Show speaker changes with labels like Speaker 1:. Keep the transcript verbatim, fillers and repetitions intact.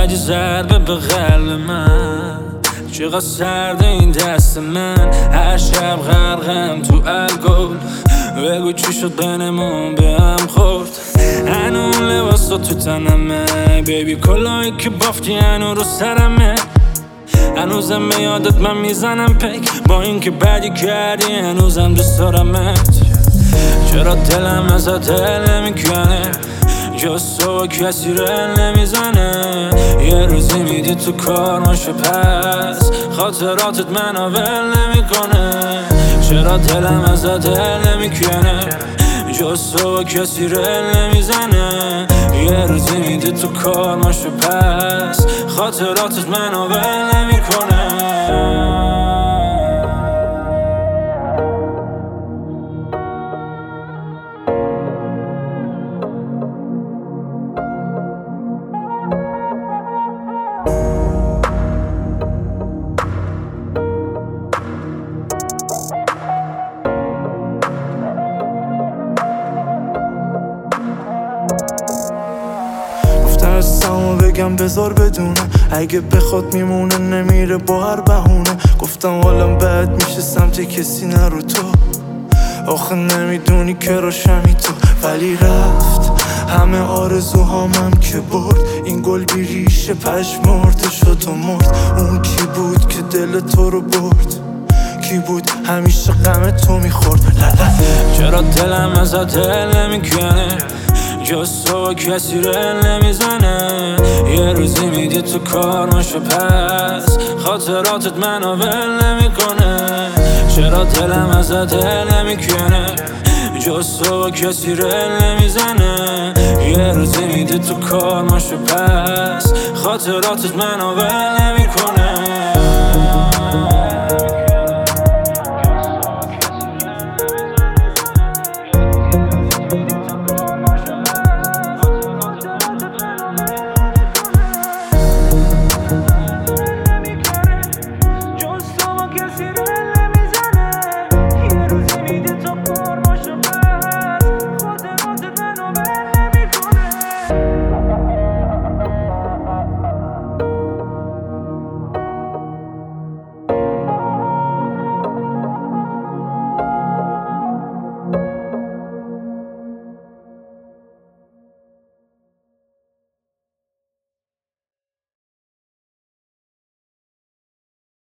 Speaker 1: زدی ضربه به قلب من، چقدر سرده این دست من. هر شب غرقم تو الکل، بگو چی شد بینمون به هم خورد. هنو اون لباسا تو تنمه بیبی، کلاهی که بافتی هنو رو سرمه. هنوزم به یادت من میزنم پک، با این که بدی کردی هنوزم دوست دارمت. چرا دلم ازت دل نمیکنه، جز تو کسی رل نمیزنه. یه روزی میدی تو کار ماشه پس خاطراتت منو ول نمیکنه. چرا دلم ازت دل نمیکنه، جز تو کسی رل نمیزنه. یه روزی میدی تو کار ماشه پس خاطراتت منو ول نمیکنه.
Speaker 2: هستم بگم بذار بدونه، اگه بخواد میمونه نمیره با هر بهونه. گفتم حالم بد میشه سمت کسی نرو تو، آخه نمیدونی که راشمی تو. ولی رفت همه آرزوهامم که برد، این گل بی ریشه پشمرده شد و مرد. اون کی بود که دل تو رو برد، کی بود همیشه غم تو میخورد.
Speaker 1: چرا دلم ازت دل نمیکنه، جز تو کسی رل نمیزنه. یه روزی میدی تو کار ماشه پس خاطراتت منو ول نمیکنه. چرا دلم ازت دل نمیکنه، جز تو کسی رل نمیزنه. یه روزی میدی تو کار ماشه پس خاطراتت منو ول نمیکنه.